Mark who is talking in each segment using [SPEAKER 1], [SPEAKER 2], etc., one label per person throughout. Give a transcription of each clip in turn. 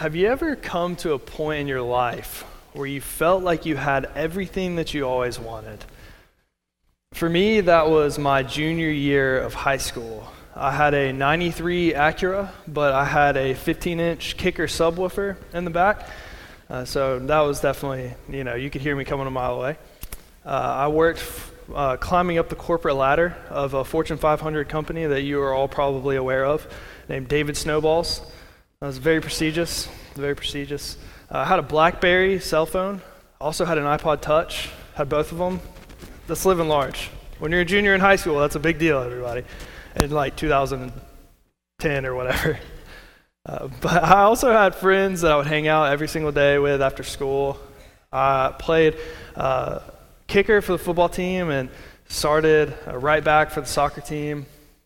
[SPEAKER 1] Have you ever come to a point in your life where you felt like you had everything that you always wanted? For me, that was my junior year of high school. I had a 93 Acura, but I had a 15-inch kicker subwoofer in the back. So that was definitely, you could hear me coming a mile away. I worked climbing up the corporate ladder of a Fortune 500 company that you are all probably aware of, named David Snowballs. That was very prestigious, very prestigious. I had a BlackBerry cell phone. Also had an iPod Touch, had both of them. That's living large. When you're a junior in high school, that's a big deal, everybody, in like 2010 or whatever. But I also had friends that I would hang out every single day with after school. I played kicker for the football team and started right back for the soccer team.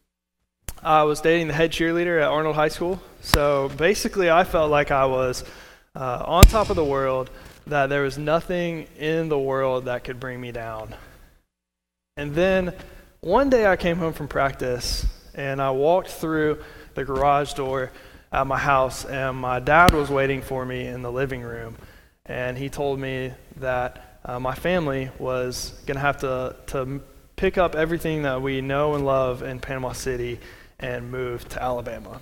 [SPEAKER 1] I was dating the head cheerleader at Arnold High School. So basically I felt like I was on top of the world, that there was nothing in the world that could bring me down. And then one day I came home from practice and I walked through the garage door at my house, and my dad was waiting for me in the living room. And he told me that my family was going to have to pick up everything that we know and love in Panama City and move to Alabama.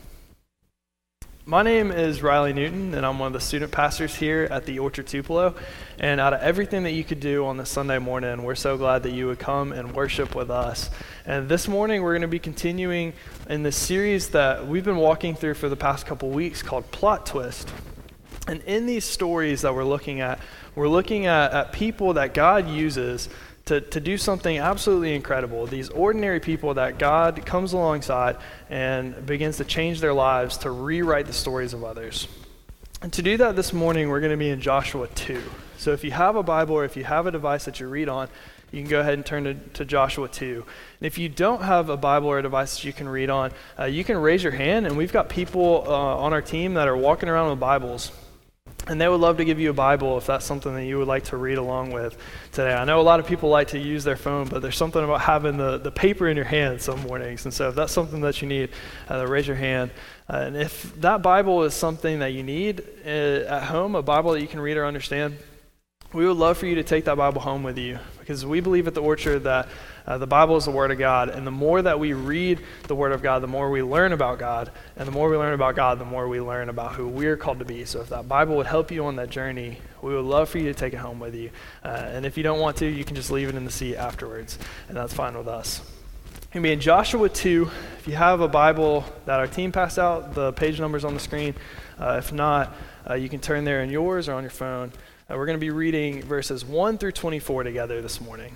[SPEAKER 1] My name is Riley Newton, and I'm one of the student pastors here at the Orchard Tupelo. And out of everything that you could do on this Sunday morning, we're so glad that you would come and worship with us. And this morning, we're going to be continuing in this series that we've been walking through for the past couple weeks called Plot Twist. And in these stories that we're looking at people that God uses to do something absolutely incredible. These ordinary people that God comes alongside and begins to change their lives to rewrite the stories of others. And to do that this morning, we're going to be in Joshua 2. So if you have a Bible or if you have a device that you read on, you can go ahead and turn to Joshua 2. And if you don't have a Bible or a device that you can read on, you can raise your hand, and we've got people on our team that are walking around with Bibles. And they would love to give you a Bible if that's something that you would like to read along with today. I know a lot of people like to use their phone, but there's something about having the paper in your hand some mornings. And so if that's something that you need, raise your hand. And if that Bible is something that you need at home, a Bible that you can read or understand, we would love for you to take that Bible home with you, because we believe at the Orchard that the Bible is the Word of God, and the more that we read the Word of God, the more we learn about God, and the more we learn about God, the more we learn about who we're called to be. So if that Bible would help you on that journey, we would love for you to take it home with you. And if you don't want to, you can just leave it in the seat afterwards, and that's fine with us. It's going to be in Joshua 2. If you have a Bible that our team passed out, the page number's on the screen. If not, you can turn there in yours or on your phone. We're going to be reading verses 1 through 24 together this morning.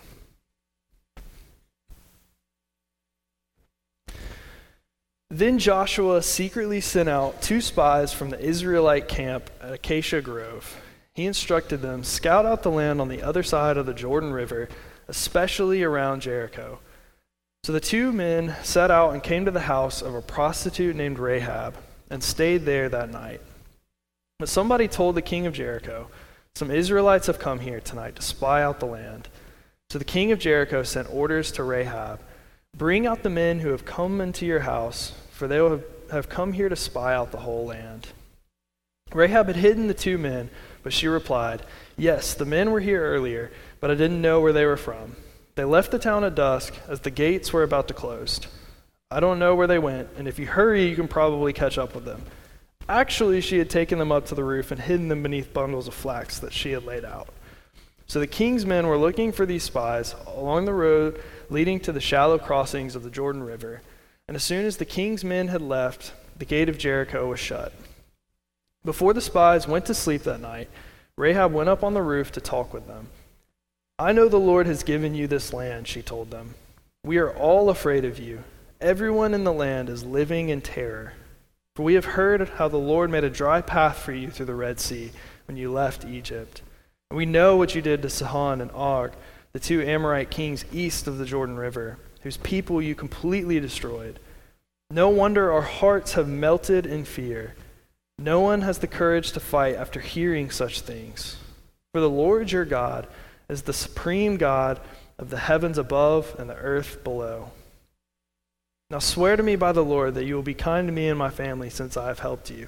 [SPEAKER 1] Then Joshua secretly sent out 2 spies from the Israelite camp at Acacia Grove. He instructed them, "Scout out the land on the other side of the Jordan River, especially around Jericho." So the 2 men set out and came to the house of a prostitute named Rahab and stayed there that night. But somebody told the king of Jericho, "Some Israelites have come here tonight to spy out the land." So the king of Jericho sent orders to Rahab, "Bring out the men who have come into your house, for they will have come here to spy out the whole land." Rahab had hidden the 2 men, but she replied, "Yes, the men were here earlier, but I didn't know where they were from. They left the town at dusk as the gates were about to close. I don't know where they went, and if you hurry, you can probably catch up with them." Actually, she had taken them up to the roof and hidden them beneath bundles of flax that she had laid out. So the king's men were looking for these spies along the road leading to the shallow crossings of the Jordan River. And as soon as the king's men had left, the gate of Jericho was shut. Before the spies went to sleep that night, Rahab went up on the roof to talk with them. "I know the Lord has given you this land," she told them. "We are all afraid of you. Everyone in the land is living in terror. For we have heard how the Lord made a dry path for you through the Red Sea when you left Egypt. And we know what you did to Sihon and Og, the 2 Amorite kings east of the Jordan River, whose people you completely destroyed. No wonder our hearts have melted in fear. No one has the courage to fight after hearing such things. For the Lord your God is the supreme God of the heavens above and the earth below. Now swear to me by the Lord that you will be kind to me and my family since I have helped you.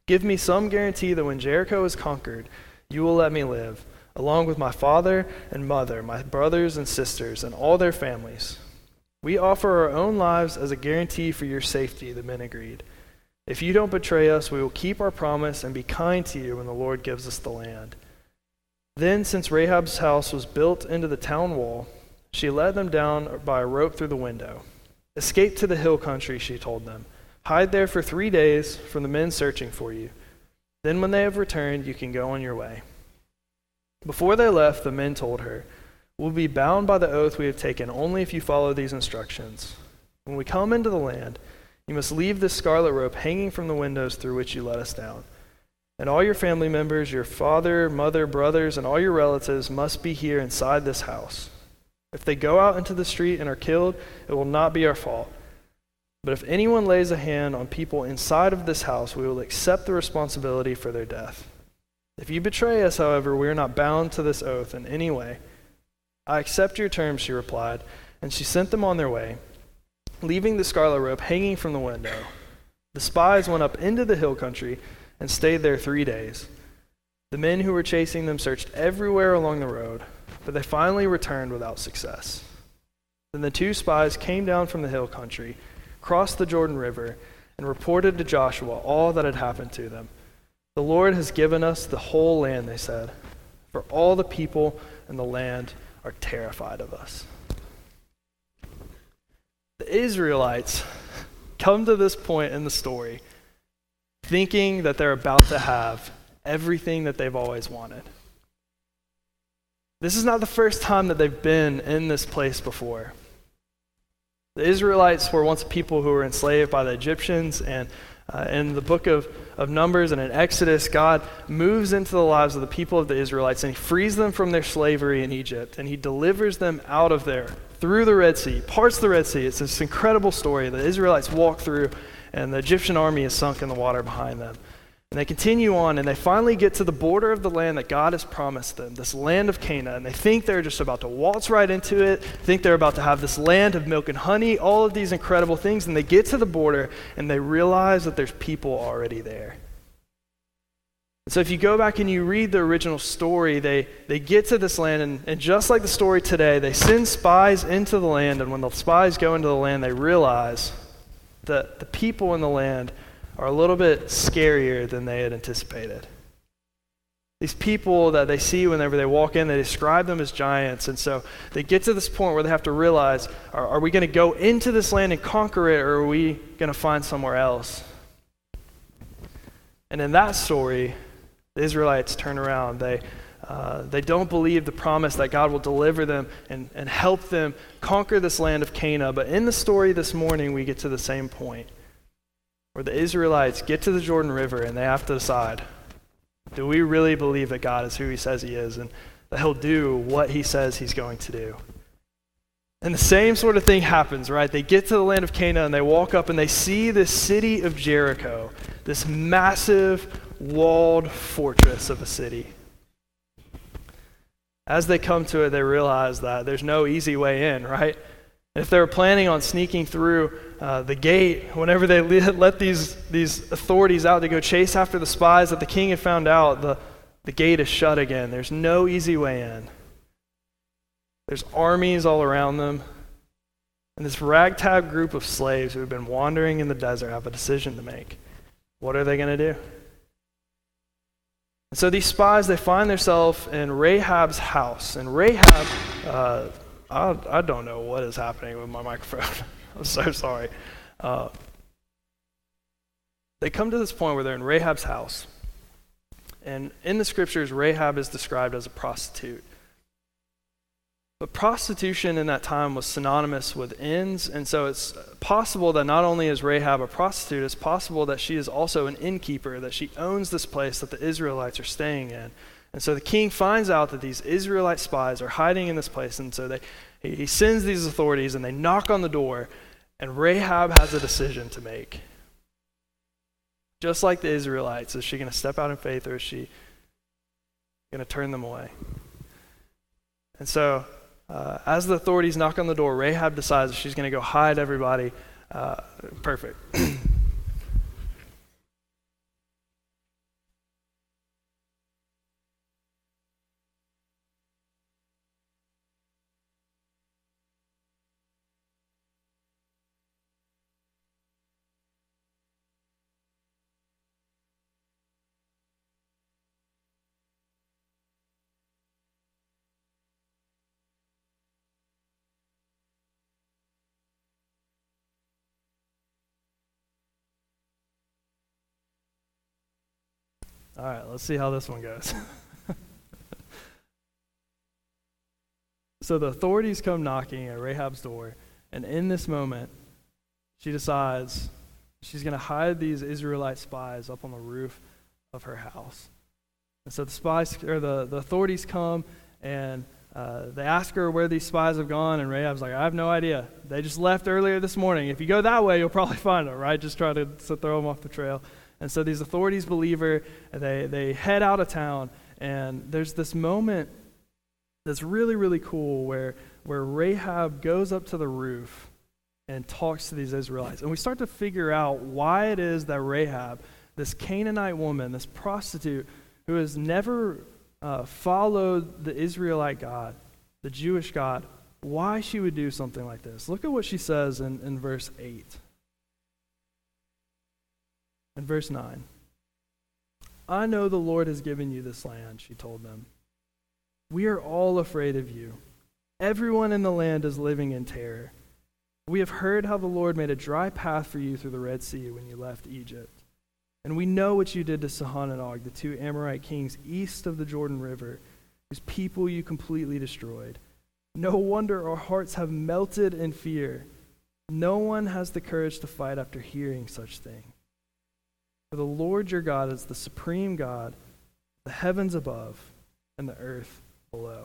[SPEAKER 1] Give me some guarantee that when Jericho is conquered, you will let me live, along with my father and mother, my brothers and sisters, and all their families. We offer our own lives as a guarantee for your safety," the men agreed. "If you don't betray us, we will keep our promise and be kind to you when the Lord gives us the land." Then, since Rahab's house was built into the town wall, she led them down by a rope through the window. "Escape to the hill country," she told them. "Hide there for 3 days from the men searching for you. Then when they have returned, you can go on your way." Before they left, the men told her, "We'll be bound by the oath we have taken only if you follow these instructions. When we come into the land, you must leave this scarlet rope hanging from the windows through which you let us down. And all your family members, your father, mother, brothers, and all your relatives must be here inside this house. If they go out into the street and are killed, it will not be our fault. But if anyone lays a hand on people inside of this house, we will accept the responsibility for their death. If you betray us, however, we are not bound to this oath in any way." "I accept your terms," she replied, and she sent them on their way, leaving the scarlet rope hanging from the window. The spies went up into the hill country and stayed there 3 days. The men who were chasing them searched everywhere along the road, but they finally returned without success. Then the 2 spies came down from the hill country, crossed the Jordan River, and reported to Joshua all that had happened to them. "The Lord has given us the whole land," they said, "for all the people in the land are terrified of us." The Israelites come to this point in the story thinking that they're about to have everything that they've always wanted. This is not the first time that they've been in this place before. The Israelites were once a people who were enslaved by the Egyptians, and in the book of Numbers and in Exodus, God moves into the lives of the people of the Israelites, and he frees them from their slavery in Egypt, and he delivers them out of there through the Red Sea, parts of the Red Sea. It's this incredible story. The Israelites walk through, and the Egyptian army is sunk in the water behind them. And they continue on, and they finally get to the border of the land that God has promised them, this land of Canaan. And they think they're just about to waltz right into it, think they're about to have this land of milk and honey, all of these incredible things. And they get to the border, and they realize that there's people already there. And so if you go back and you read the original story, they get to this land, and just like the story today, they send spies into the land. And when the spies go into the land, they realize that the people in the land are a little bit scarier than they had anticipated. These people that they see whenever they walk in, they describe them as giants. And so they get to this point where they have to realize, are we going to go into this land and conquer it, or are we going to find somewhere else? And in that story, the Israelites turn around. They don't believe the promise that God will deliver them and help them conquer this land of Canaan. But in the story this morning, we get to the same point, where the Israelites get to the Jordan River and they have to decide, do we really believe that God is who he says he is and that he'll do what he says he's going to do? And the same sort of thing happens, right? They get to the land of Canaan and they walk up and they see this city of Jericho, this massive walled fortress of a city. As they come to it, they realize that there's no easy way in, right? If they were planning on sneaking through the gate, whenever they let these authorities out to go chase after the spies that the king had found out, the gate is shut again. There's no easy way in. There's armies all around them. And this ragtag group of slaves who have been wandering in the desert have a decision to make. What are they going to do? And so these spies, they find themselves in Rahab's house. And Rahab, I don't know what is happening with my microphone. I'm so sorry. They come to this point where they're in Rahab's house. And in the scriptures, Rahab is described as a prostitute. But prostitution in that time was synonymous with inns, and so it's possible that not only is Rahab a prostitute, it's possible that she is also an innkeeper, that she owns this place that the Israelites are staying in. And so the king finds out that these Israelite spies are hiding in this place, and so he sends these authorities, and they knock on the door, and Rahab has a decision to make. Just like the Israelites, is she going to step out in faith, or is she going to turn them away? And so as the authorities knock on the door, Rahab decides she's going to go hide everybody. Perfect. All right, let's see how this one goes. So the authorities come knocking at Rahab's door, and in this moment, she decides she's going to hide these Israelite spies up on the roof of her house. And so the authorities come, and they ask her where these spies have gone, and Rahab's like, I have no idea. They just left earlier this morning. If you go that way, you'll probably find them, right? Just try to throw them off the trail. And so these authorities believe her, and they head out of town, and there's this moment that's really, really cool where Rahab goes up to the roof and talks to these Israelites. And we start to figure out why it is that Rahab, this Canaanite woman, this prostitute who has never followed the Israelite God, the Jewish God, why she would do something like this. Look at what she says in verse 8. In verse 9. I know the Lord has given you this land, she told them. We are all afraid of you. Everyone in the land is living in terror. We have heard how the Lord made a dry path for you through the Red Sea when you left Egypt. And we know what you did to Sihon and Og, the two Amorite kings east of the Jordan River, whose people you completely destroyed. No wonder our hearts have melted in fear. No one has the courage to fight after hearing such thing. For the Lord your God is the supreme God, the heavens above and the earth below.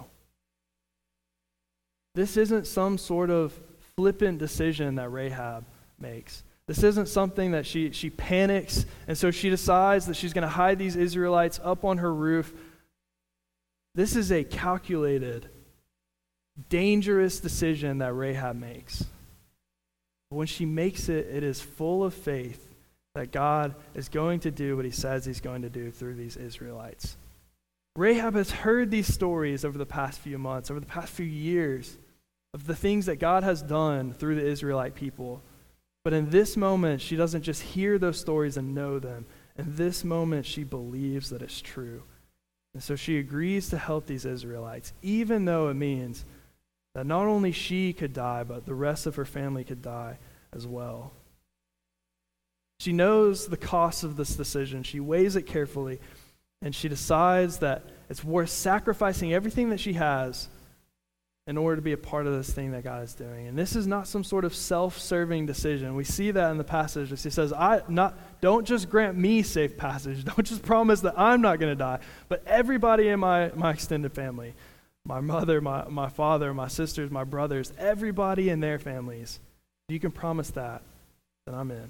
[SPEAKER 1] This isn't some sort of flippant decision that Rahab makes. This isn't something that she panics, and so she decides that she's going to hide these Israelites up on her roof. This is a calculated, dangerous decision that Rahab makes. But when she makes it, it is full of faith that God is going to do what he says he's going to do through these Israelites. Rahab has heard these stories over the past few months, over the past few years, of the things that God has done through the Israelite people. But in this moment, she doesn't just hear those stories and know them. In this moment, she believes that it's true. And so she agrees to help these Israelites, even though it means that not only she could die, but the rest of her family could die as well. She knows the cost of this decision. She weighs it carefully, and she decides that it's worth sacrificing everything that she has in order to be a part of this thing that God is doing. And this is not some sort of self-serving decision. We see that in the passage. He says, don't just grant me safe passage. Don't just promise that I'm not going to die, but everybody in my extended family, my mother, my father, my sisters, my brothers, everybody in their families, if you can promise that, then I'm in.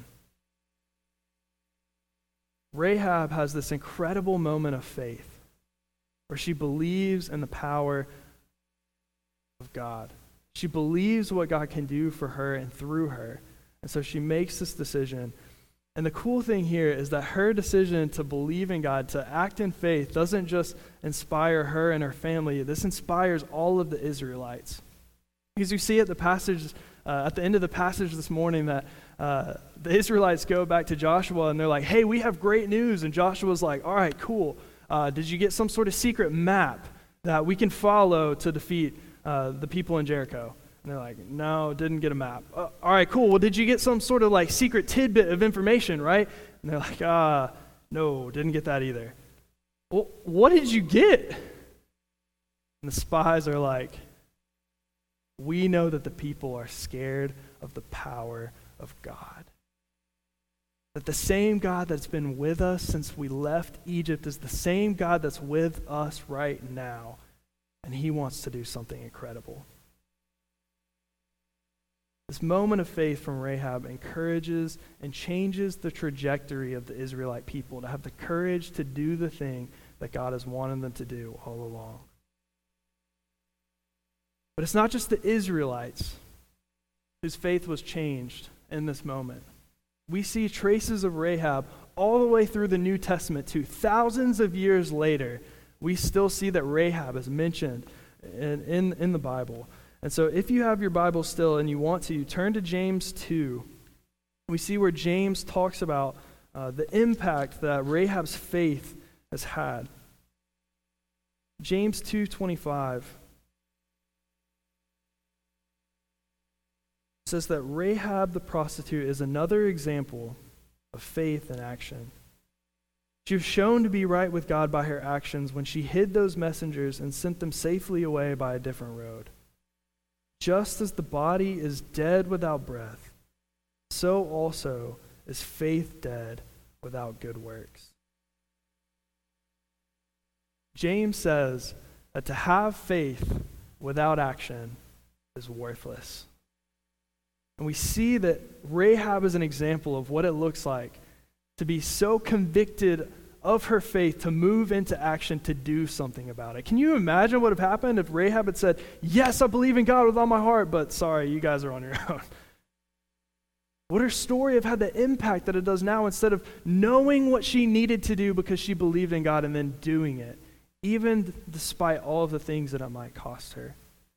[SPEAKER 1] Rahab has this incredible moment of faith where she believes in the power of God. She believes what God can do for her and through her. And so she makes this decision. And the cool thing here is that her decision to believe in God, to act in faith, doesn't just inspire her and her family. This inspires all of the Israelites. Because you see at the end of the passage this morning that the Israelites go back to Joshua and they're like, hey, we have great news. And Joshua's like, all right, cool. Did you get some sort of secret map that we can follow to defeat the people in Jericho? And they're like, no, didn't get a map. All right, cool. Well, did you get some sort of like secret tidbit of information, right? And they're like, no, didn't get that either. Well, what did you get? And the spies are like, we know that the people are scared of the power of God. That the same God that's been with us since we left Egypt is the same God that's with us right now. And he wants to do something incredible. This moment of faith from Rahab encourages and changes the trajectory of the Israelite people to have the courage to do the thing that God has wanted them to do all along. But it's not just the Israelites whose faith was changed in this moment. We see traces of Rahab all the way through the New Testament too. Thousands of years later, we still see that Rahab is mentioned in the Bible. And so if you have your Bible still and you want to, turn to James 2. We see where James talks about the impact that Rahab's faith has had. James 2:25 says that Rahab the prostitute is another example of faith in action. She was shown to be right with God by her actions when she hid those messengers and sent them safely away by a different road. Just as the body is dead without breath, so also is faith dead without good works. James says that to have faith without action is worthless. And we see that Rahab is an example of what it looks like to be so convicted of her faith to move into action to do something about it. Can you imagine what would have happened if Rahab had said, yes, I believe in God with all my heart, but sorry, you guys are on your own? Would her story have had the impact that it does now instead of knowing what she needed to do because she believed in God and then doing it, even despite all of the things that it might cost her?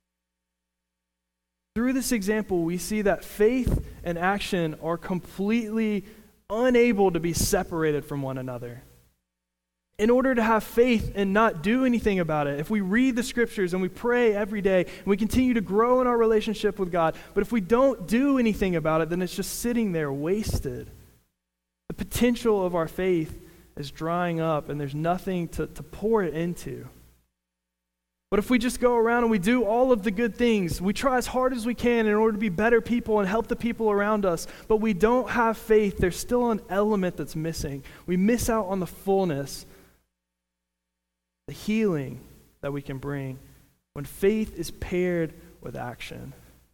[SPEAKER 1] Through this example, we see that faith and action are completely unable to be separated from one another. In order to have faith and not do anything about it, if we read the scriptures and we pray every day and we continue to grow in our relationship with God, but if we don't do anything about it, then it's just sitting there wasted. The potential of our faith is drying up and there's nothing to pour it into. But if we just go around and we do all of the good things, we try as hard as we can in order to be better people and help the people around us, but we don't have faith, there's still an element that's missing. We miss out on the fullness, the healing that we can bring when faith is paired with action.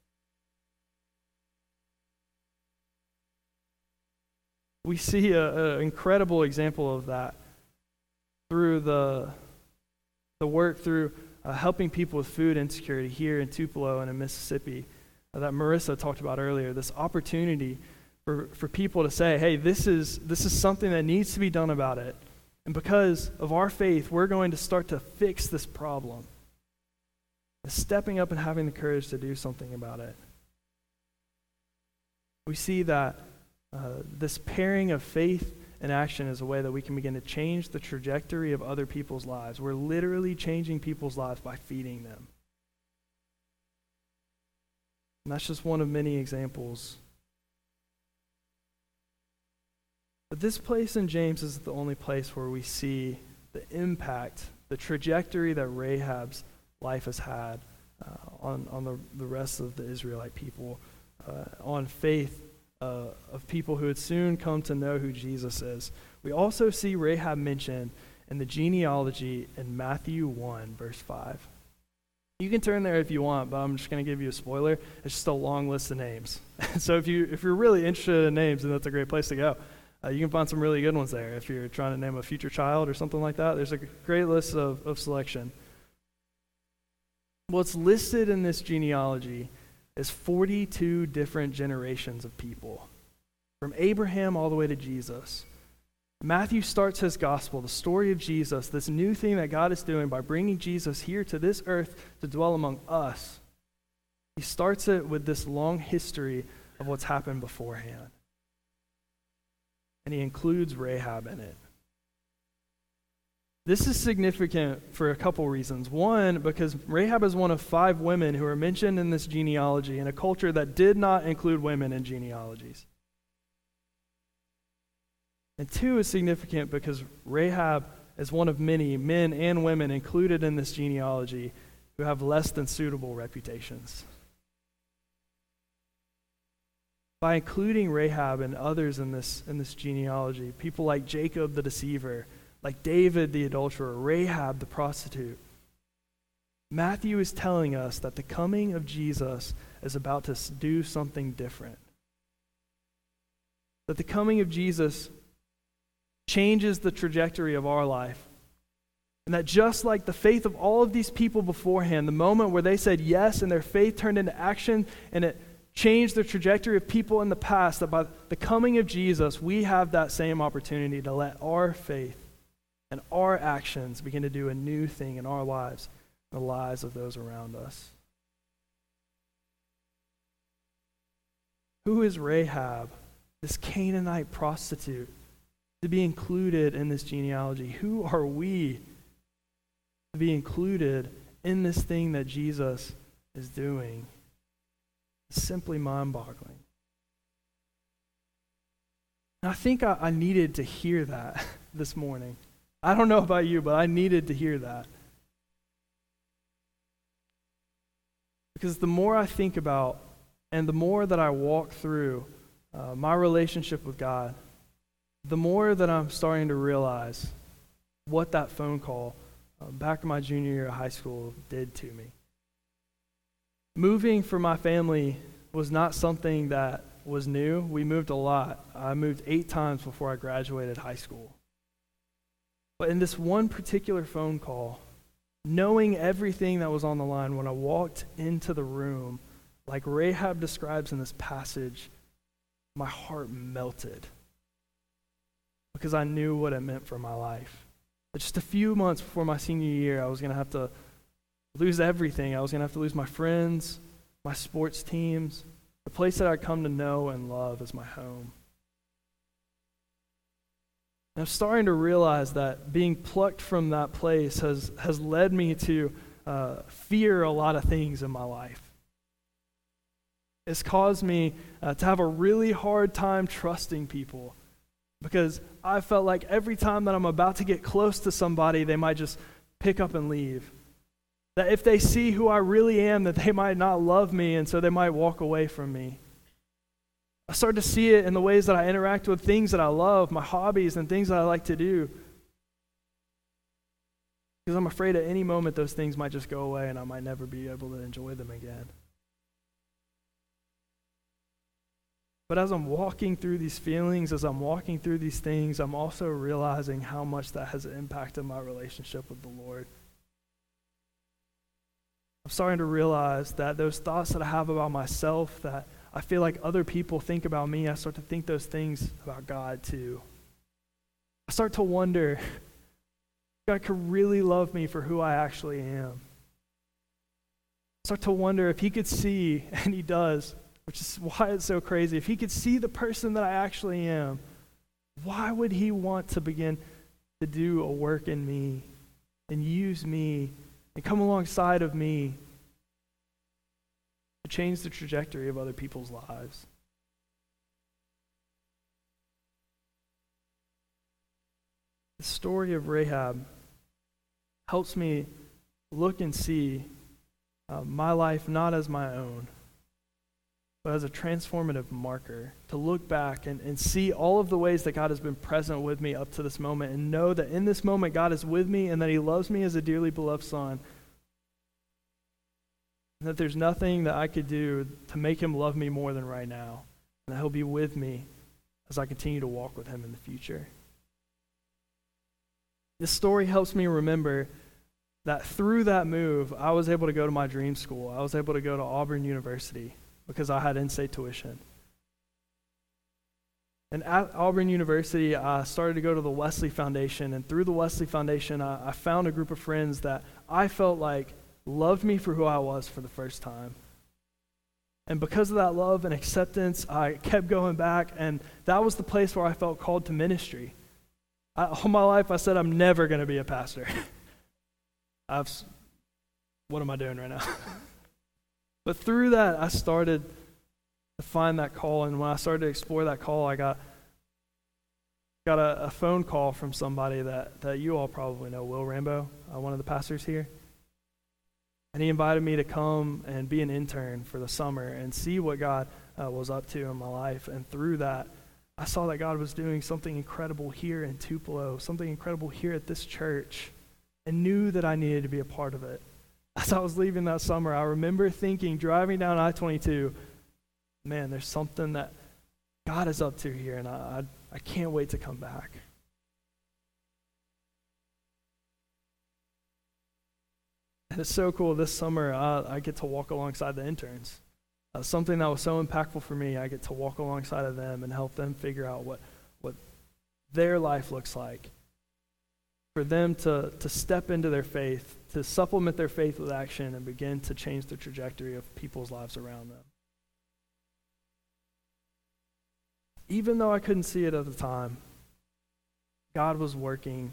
[SPEAKER 1] We see an incredible example of that through the work through helping people with food insecurity here in Tupelo and in Mississippi that Marissa talked about earlier. This opportunity for people to say, hey, this is something that needs to be done about it. And because of our faith, we're going to start to fix this problem. Stepping up and having the courage to do something about it. We see that this pairing of faith and action is a way that we can begin to change the trajectory of other people's lives. We're literally changing people's lives by feeding them. And that's just one of many examples. But this place in James is the only place where we see the impact, the trajectory that Rahab's life has had on the rest of the Israelite people, on faith of people who would soon come to know who Jesus is. We also see Rahab mentioned in the genealogy in Matthew 1, verse 5. You can turn there if you want, but I'm just going to give you a spoiler. It's just a long list of names. So if you're really interested in names, then that's a great place to go. You can find some really good ones there. If you're trying to name a future child or something like that, there's a great list of selection. What's listed in this genealogy is 42 different generations of people, from Abraham all the way to Jesus. Matthew starts his gospel, the story of Jesus, this new thing that God is doing by bringing Jesus here to this earth to dwell among us. He starts it with this long history of what's happened beforehand. And he includes Rahab in it. This is significant for a couple reasons. One, because Rahab is one of 5 women who are mentioned in this genealogy in a culture that did not include women in genealogies. And 2 is significant because Rahab is one of many men and women included in this genealogy who have less than suitable reputations. By including Rahab and others in this genealogy, people like Jacob the deceiver, like David the adulterer, Rahab the prostitute, Matthew is telling us that the coming of Jesus is about to do something different. That the coming of Jesus changes the trajectory of our life. And that just like the faith of all of these people beforehand, the moment where they said yes and their faith turned into action and it changed the trajectory of people in the past, that by the coming of Jesus, we have that same opportunity to let our faith and our actions begin to do a new thing in our lives, and the lives of those around us. Who is Rahab, this Canaanite prostitute, to be included in this genealogy? Who are we to be included in this thing that Jesus is doing? It's simply mind-boggling. And I think I needed to hear that this morning. I don't know about you, but I needed to hear that. Because the more I think about and the more that I walk through my relationship with God, the more that I'm starting to realize what that phone call back in my junior year of high school did to me. Moving for my family was not something that was new. We moved a lot. I moved 8 times before I graduated high school. But in this one particular phone call, knowing everything that was on the line, when I walked into the room, like Rahab describes in this passage, my heart melted because I knew what it meant for my life. But just a few months before my senior year, I was going to have to lose everything. I was going to have to lose my friends, my sports teams, the place that I'd come to know and love as my home. And I'm starting to realize that being plucked from that place has led me to fear a lot of things in my life. It's caused me to have a really hard time trusting people because I felt like every time that I'm about to get close to somebody, they might just pick up and leave. That if they see who I really am, that they might not love me, and so they might walk away from me. I started to see it in the ways that I interact with things that I love, my hobbies and things that I like to do. Because I'm afraid at any moment those things might just go away and I might never be able to enjoy them again. But as I'm walking through these feelings, as I'm walking through these things, I'm also realizing how much that has impacted my relationship with the Lord. I'm starting to realize that those thoughts that I have about myself, that I feel like other people think about me, I start to think those things about God too. I start to wonder if God could really love me for who I actually am. I start to wonder if he could see, and he does, which is why it's so crazy, if he could see the person that I actually am, why would he want to begin to do a work in me and use me and come alongside of me to change the trajectory of other people's lives? The story of Rahab helps me look and see my life not as my own, but as a transformative marker, to look back and see all of the ways that God has been present with me up to this moment and know that in this moment God is with me and that he loves me as a dearly beloved son. And that there's nothing that I could do to make him love me more than right now. And that he'll be with me as I continue to walk with him in the future. This story helps me remember that through that move, I was able to go to my dream school. I was able to go to Auburn University because I had in-state tuition. And at Auburn University, I started to go to the Wesley Foundation. And through the Wesley Foundation, I found a group of friends that I felt like loved me for who I was for the first time. And because of that love and acceptance, I kept going back, and that was the place where I felt called to ministry. All my life, I said, I'm never going to be a pastor. What am I doing right now? But through that, I started to find that call, and when I started to explore that call, I got a phone call from somebody that you all probably know, Will Rambo, one of the pastors here. And he invited me to come and be an intern for the summer and see what God was up to in my life. And through that, I saw that God was doing something incredible here in Tupelo, something incredible here at this church, and knew that I needed to be a part of it. As I was leaving that summer, I remember thinking, driving down I-22, man, there's something that God is up to here, and I can't wait to come back. And it's so cool. This summer, I get to walk alongside the interns. Something that was so impactful for me, I get to walk alongside of them and help them figure out what their life looks like. For them to step into their faith, to supplement their faith with action and begin to change the trajectory of people's lives around them. Even though I couldn't see it at the time, God was working.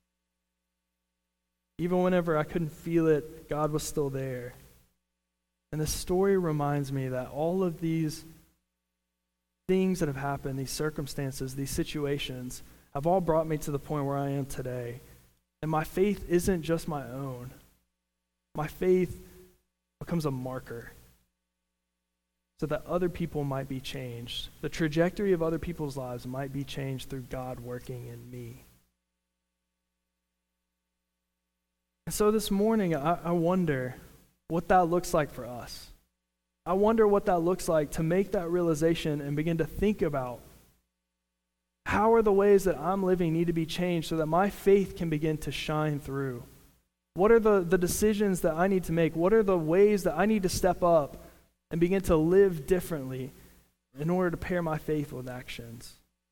[SPEAKER 1] Even whenever I couldn't feel it, God was still there. And this story reminds me that all of these things that have happened, these circumstances, these situations, have all brought me to the point where I am today. And my faith isn't just my own. My faith becomes a marker so that other people might be changed. The trajectory of other people's lives might be changed through God working in me. And so this morning, I wonder what that looks like for us. I wonder what that looks like to make that realization and begin to think about how are the ways that I'm living need to be changed so that my faith can begin to shine through. What are the decisions that I need to make? What are the ways that I need to step up and begin to live differently in order to pair my faith with actions?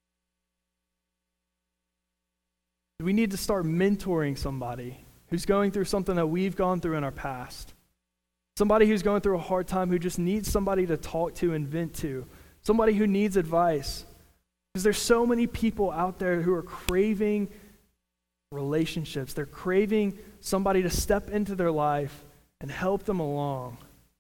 [SPEAKER 1] We need to start mentoring somebody who's going through something that we've gone through in our past. Somebody who's going through a hard time, who just needs somebody to talk to and vent to. Somebody who needs advice. Because there's so many people out there who are craving relationships. They're craving somebody to step into their life and help them along.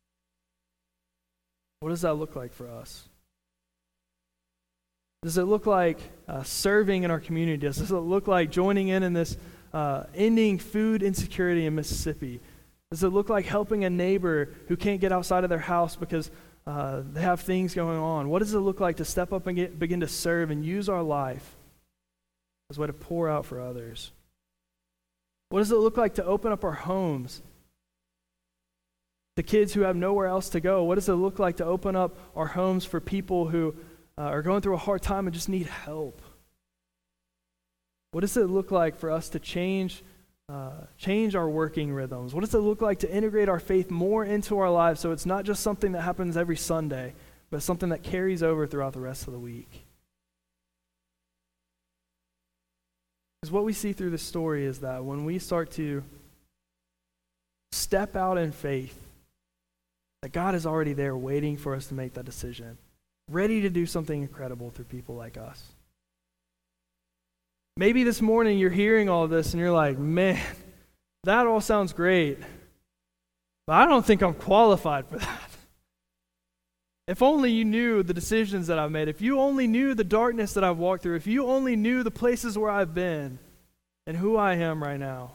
[SPEAKER 1] What does that look like for us? Does it look like serving in our community? Does it look like joining in this ending food insecurity in Mississippi? Does it look like helping a neighbor who can't get outside of their house because they have things going on? What does it look like to step up and begin to serve and use our life as a way to pour out for others? What does it look like to open up our homes to kids who have nowhere else to go? What does it look like to open up our homes for people who are going through a hard time and just need help? What does it look like for us to change our working rhythms? What does it look like to integrate our faith more into our lives so it's not just something that happens every Sunday, but something that carries over throughout the rest of the week? Because what we see through this story is that when we start to step out in faith, that God is already there waiting for us to make that decision, ready to do something incredible through people like us. Maybe this morning you're hearing all of this and you're like, man, that all sounds great, but I don't think I'm qualified for that. If only you knew the decisions that I've made, if you only knew the darkness that I've walked through, if you only knew the places where I've been and who I am right now.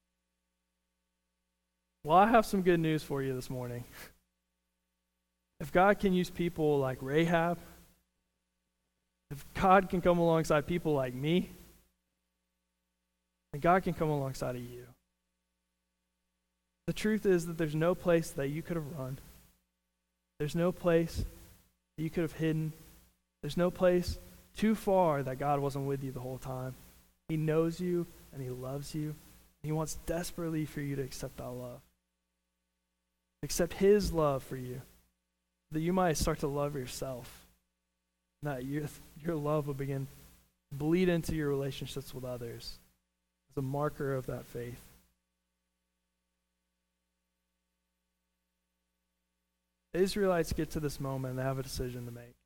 [SPEAKER 1] Well, I have some good news for you this morning. If God can use people like Rahab, if God can come alongside people like me, then God can come alongside of you. The truth is that there's no place that you could have run. There's no place that you could have hidden. There's no place too far that God wasn't with you the whole time. He knows you and He loves you. He wants desperately for you to accept that love. Accept His love for you, that you might start to love yourself, and that your love will begin to bleed into your relationships with others as a marker of that faith. The Israelites get to this moment and they have a decision to make.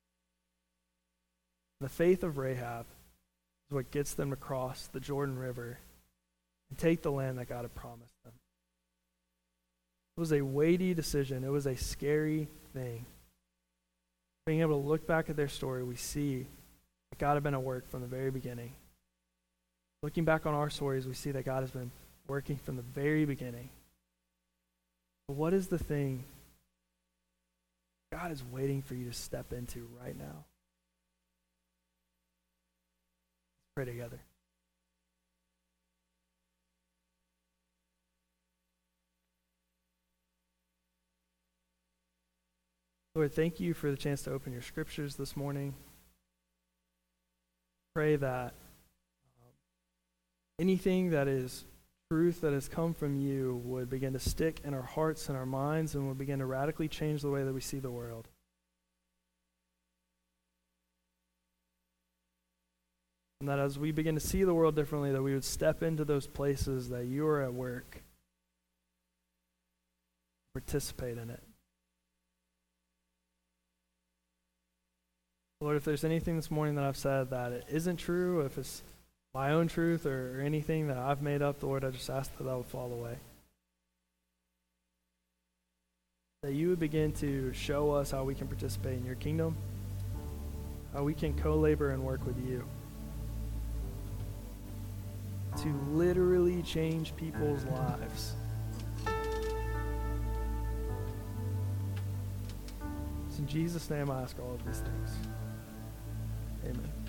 [SPEAKER 1] The faith of Rahab is what gets them to cross the Jordan River and take the land that God had promised them. It was a weighty decision. It was a scary thing. Being able to look back at their story, we see that God had been at work from the very beginning. Looking back on our stories, we see that God has been working from the very beginning. But what is the thing God is waiting for you to step into right now? Let's pray together. Lord, thank you for the chance to open your scriptures this morning. Pray that anything that is truth that has come from you would begin to stick in our hearts and our minds and would begin to radically change the way that we see the world. And that as we begin to see the world differently, that we would step into those places that you are at work, participate in it. Lord, if there's anything this morning that I've said that it isn't true, if it's my own truth or anything that I've made up, Lord, I just ask that would fall away. That you would begin to show us how we can participate in your kingdom, how we can co-labor and work with you. to literally change people's lives. It's in Jesus' name I ask all of these things. Amen.